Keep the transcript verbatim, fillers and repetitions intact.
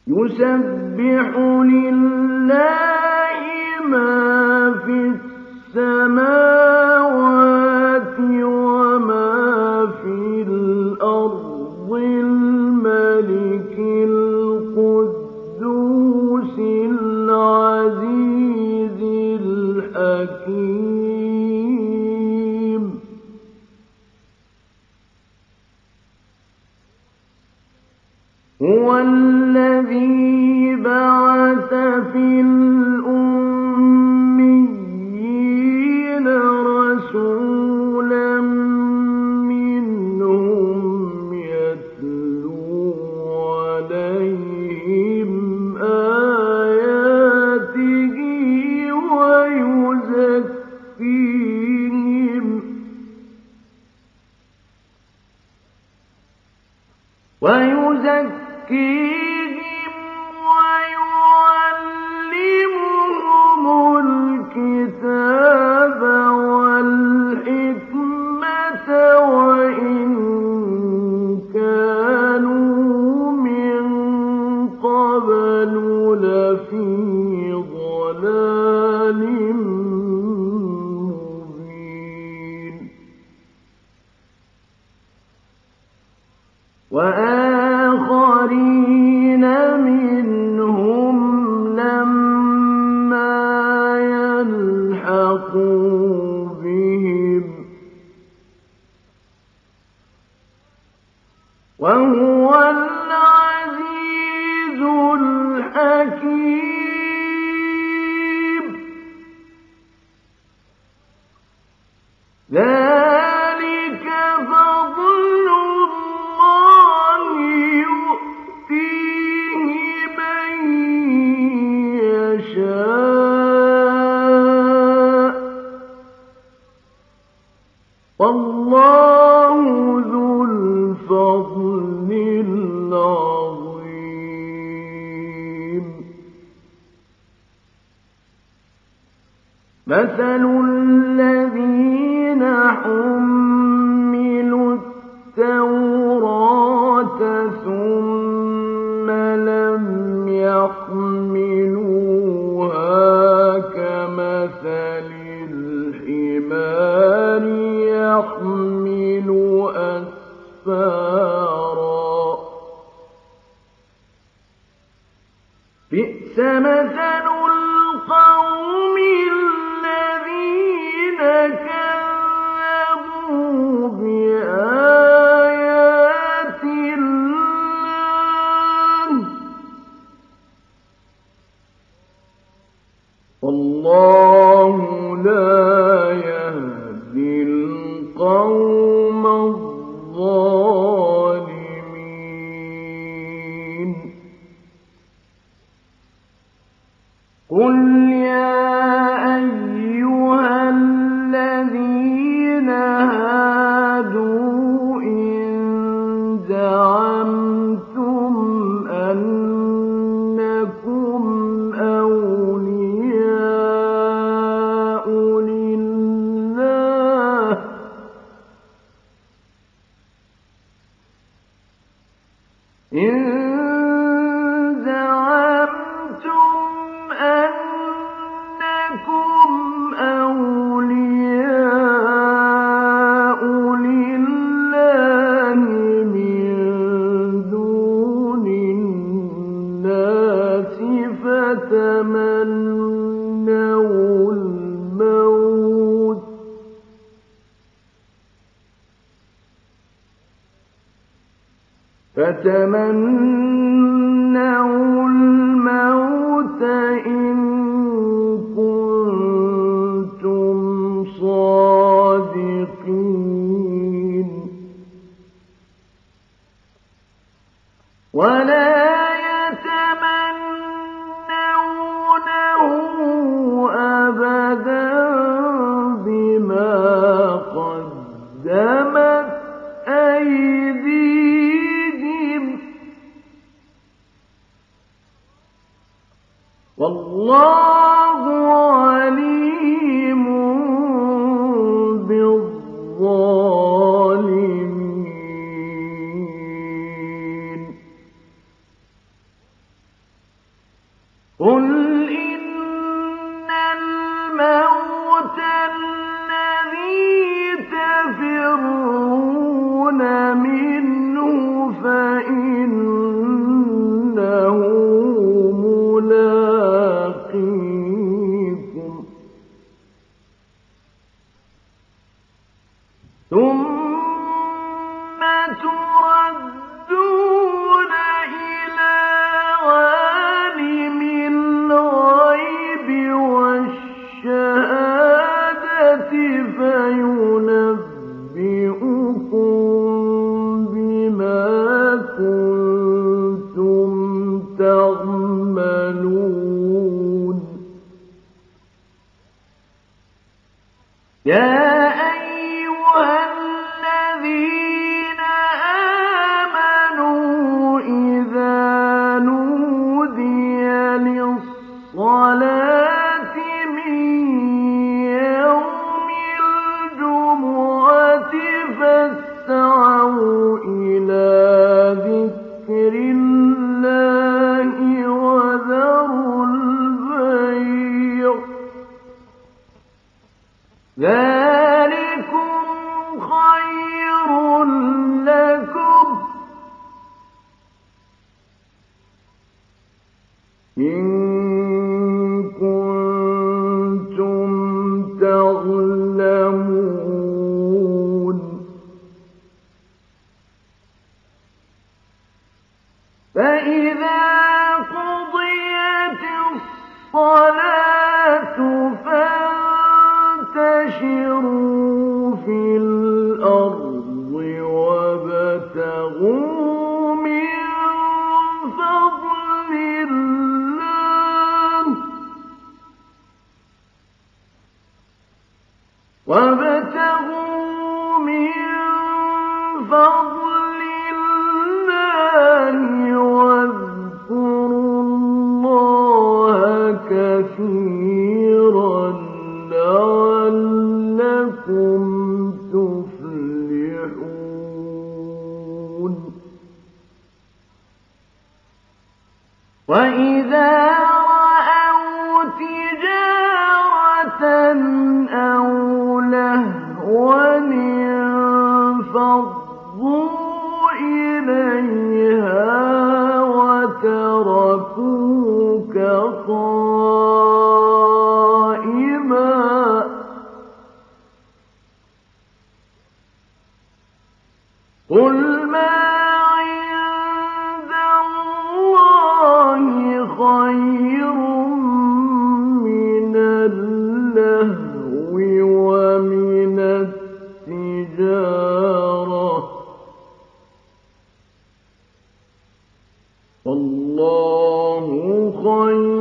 يسبح لله ما في السماوات وما في الأرض الملك القدوس العزيز الحكيم هو الذي بعث في الأميين رسولا منهم يتلو عليهم آياته ويزكيهم ويزكيهم ويعلمهم الكتاب والحكمة وإن كانوا من قبل لفي ضلال مبين وآخرين منهم لما يلحقوا بهم وهو العزيز الحكيم ذلك فضل الله يؤتيه من يشاء والله ذو الفضل العظيم مثل الذين حملوا التوراة ثم لم يحملوها كمثل الحمار يحمل أسفارا بئس مثل القوم الذين كذبوا بآيات الله والله لا يهدي القوم الظالمين قل يا أيها الذين هادوا إن زعمتم أنكم أولياء لله إن زعمتم أنكم أولياء لله من دون الناس فتمنوا الموت فتمنوا الموت إن كنتم صادقين ولا يتمنونه أبدا بما قدمت أيديهم والله عليم بالظالمين قُلْ إِنَّ الْمَوْتَ الَّذِي تَفِرُّونَ مِنْهُ فَإِنَّهُ مُلَاقِيكُمْ ۖ ثُمَّ تُرَدُّونَ إِلَىٰ عَالِمِ الْغَيْبِ وَالشَّهَادَةِ فَيُنَبِّئُكُم بِمَا كُنتُمْ تَعْمَلُونَ يَا أَيُّهَا الَّذِينَ آمَنُوا إِذَا نُودِيَ لِلصَّلَاةِ مِن يَوْمِ الْجُمُعَةِ فَاسْعَوْا إِلَىٰ ذِكْرِ اللَّهِ وَذَرُوا الْبَيْعَ ۚ ذَٰلِكُمْ خَيْرٌ لَّكُمْ إِن كُنتُمْ تَعْلَمُونَ فَإِذَا قُضِيَتِ الصَّلَاةُ فَانتَشِرُوا فِي الْأَرْضِ وَابْتَغُوا مِن فَضْلِ اللَّهِ وَابْتَغُوا مِن فَضْلِ اللَّهِ وَاذْكُرُوا اللَّهَ كَثِيرًا لَّعَلَّكُمْ تُفْلِحُونَ وَإِذَا رَأَوْا تِجَارَةً أَوْ لَهْوًا انفَضُّوا إِلَيْهَا وَتَرَكُوكَ قَائِمًا ۚ قُلْ مَا عِندَ اللَّهِ خَيْرٌ مِّنَ اللَّهْوِ وَمِنَ التِّجَارَةِ ۚ وَاللَّهُ خَيْرُ